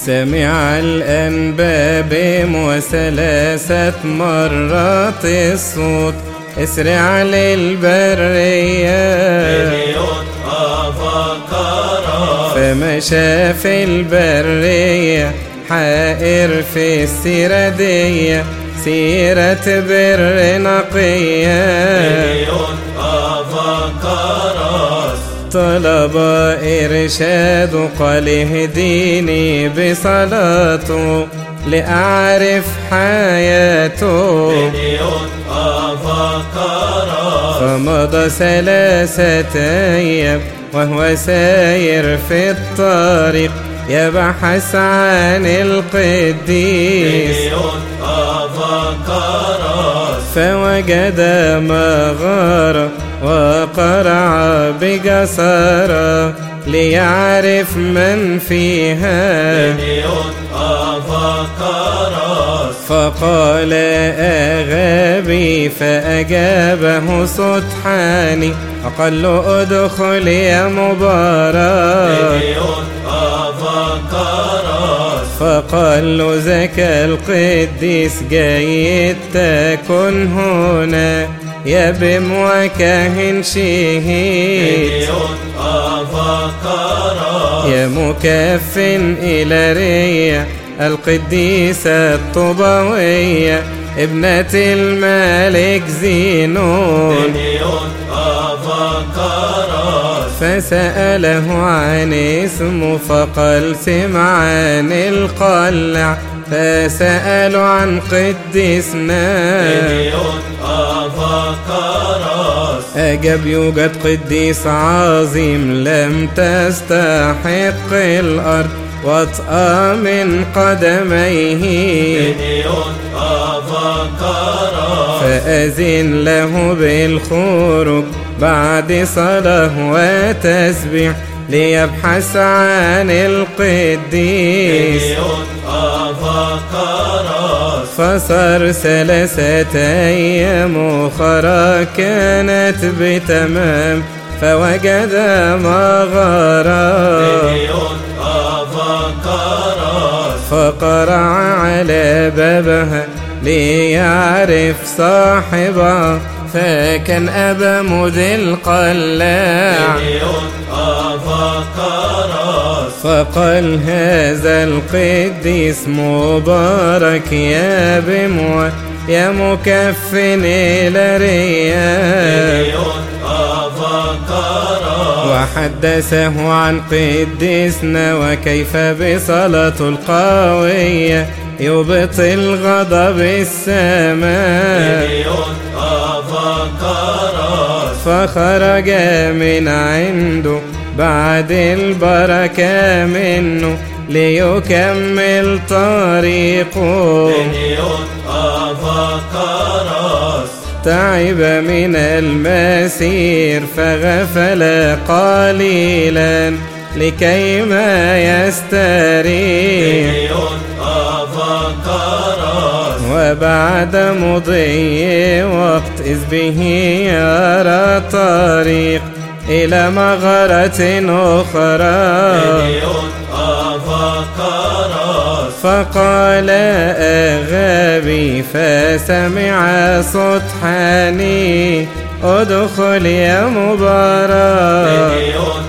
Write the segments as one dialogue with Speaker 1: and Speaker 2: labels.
Speaker 1: سمع الأنباب وثلاثة مرات الصوت اسرع للبرية فمشى في البرية حائر في السردية سيرة بر نقية طلب إرشاد قال اهديني بصلاته لأعرف حياته فمضى 3 أيام وهو ساير في الطريق يبحث عن القديس فوجد مغارة وقرع بجسارة ليعرف من فيها فقال أغابي فأجابه صوت حاني وقال له ادخل يا مبارك فقال له ذاك القديس جيد تكن هنا يا بم وكاهن شهيد يا مكفن إلى رية القديسة الطوبوية ابنة الملك زينون فسأله عن اسمه فقال سمعان القلع فسألوا عن قديسنا أجاب يوجد قديس عظيم لم تستحق الأرض وطأ من قدميه فأذن له بالخروج بعد صلاة وتسبيح ليبحث عن القديس فصار 3 أيام أخرى كانت بتمام فوجد مغارة فقرع على بابها ليعرف صاحبها فكان أبا مذي القلاع فقال هذا القديس مبارك يا بموى يا مكفن إلى رياء وحدثه عن قديسنا وكيف بصلاته القوية يبطل غضب السماء فخرج من عنده بعد البركة منه ليكمل طريقه تعب من المسير فغفل قليلا لكي ما يستريح وبعد مضي وقت إذ به يرى طريق إلى مغارة أخرى فقال أغابي فسمع صوت حاني ادخل يا مبارك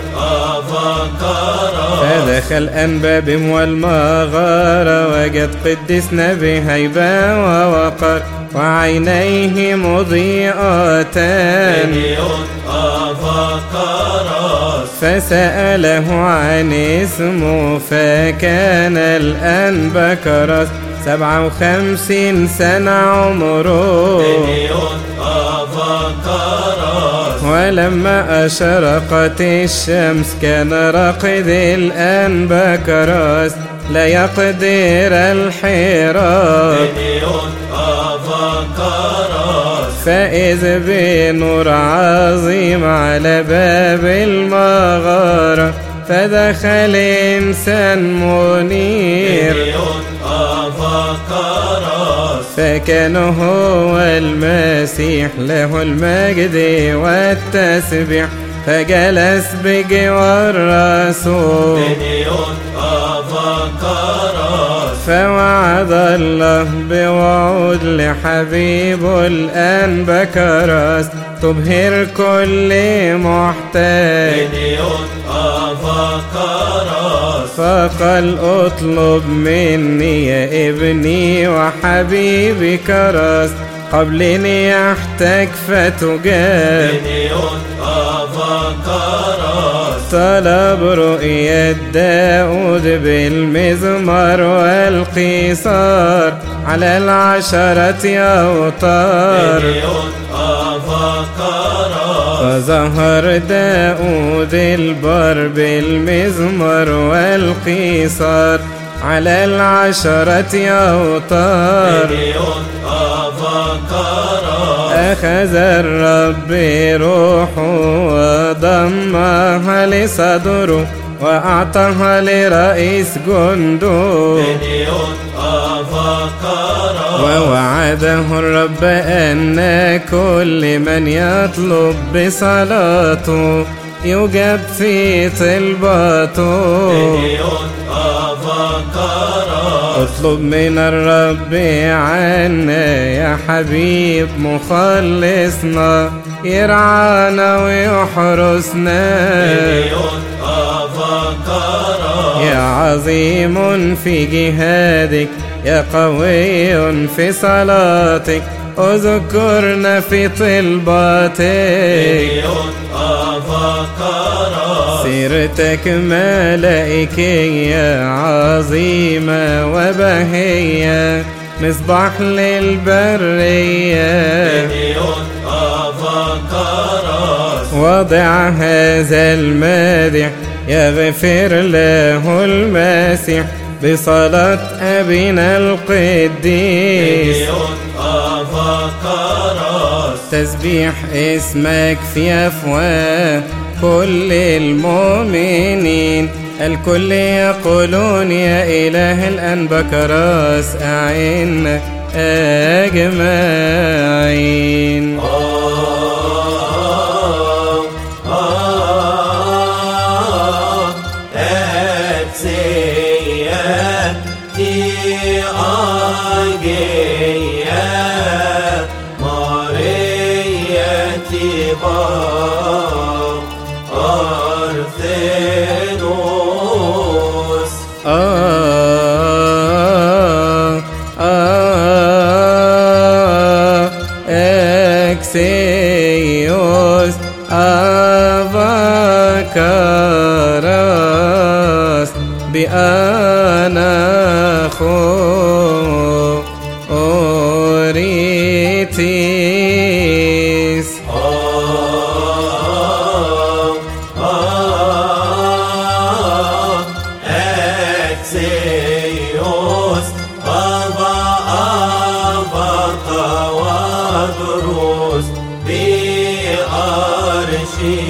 Speaker 1: فدخل أنباب والمغارة وجد قديسنا بهيبة ووقر وعينيه مضيئتان فسأله عن اسمه فكان الآن بكرس 57 سنة عمره ولما أشرقت الشمس كان راقد الآن بكرس لا يقدر الحراك فإذ بنور عظيم على باب المغارة فدخل إنسان منير فكان هو المسيح له المجد والتسبيح فجلس بجوار الرسول فوعد الله بوعود لحبيب الآن بكرس تبهر كل محتاج فقال اطلب مني يا ابني وحبيبي كرس قبلني يحتاج فتجاب طلب رؤية داود بالمزمار والقيصار على 10 أوتار فظهر داود البر بالمزمار والقيصار على 10 أوتار أخذ الرب روحه وضمها لصدره وأعطاها لرئيس جنده ووعده الرب أن كل من يطلب بصلاته يجاب في طلباته اطلب من الرب عنا يا حبيب مخلصنا يرعانا ويحرسنا يا عظيم في جهادك يا قوي في صلاتك اذكرنا في طلباتك سيرتك ملائكية عظيمة وبهية مصباح للبرية وضع هذا المادح يغفر له المسيح بصلاة أبينا القديس تسبيح اسمك في أفواه كل المؤمنين الكل يقولون يا إله الأنبكراس أعنا أجمعين Exeus avakaras bi'anacho oritis Exeus avakawadrus bi'arshi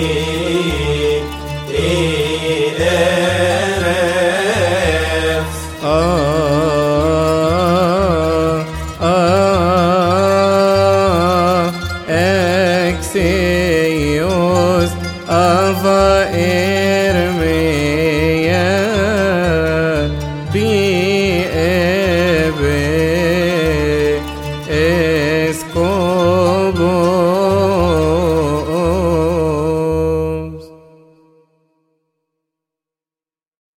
Speaker 1: erefs Exeus ava ermeia bi'ebe escobo